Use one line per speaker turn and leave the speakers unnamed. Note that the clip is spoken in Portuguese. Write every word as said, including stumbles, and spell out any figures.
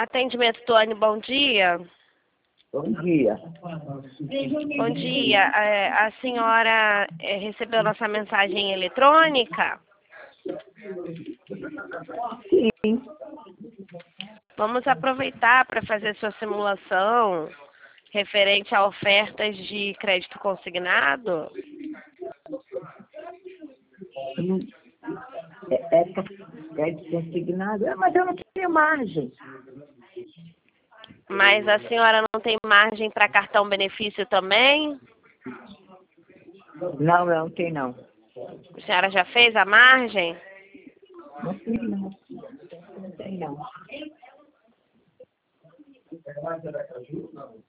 Atendimento, Tony, bom dia.
Bom dia.
Bom dia. É, a senhora é, recebeu nossa mensagem eletrônica?
Sim.
Vamos aproveitar para fazer sua simulação referente a ofertas de crédito consignado?
É, é, é consignado. É, mas eu não tenho margem.
Mas a senhora não tem margem para cartão benefício também?
Não, não tem não.
A senhora já fez a margem?
Não tem não. Não tem não.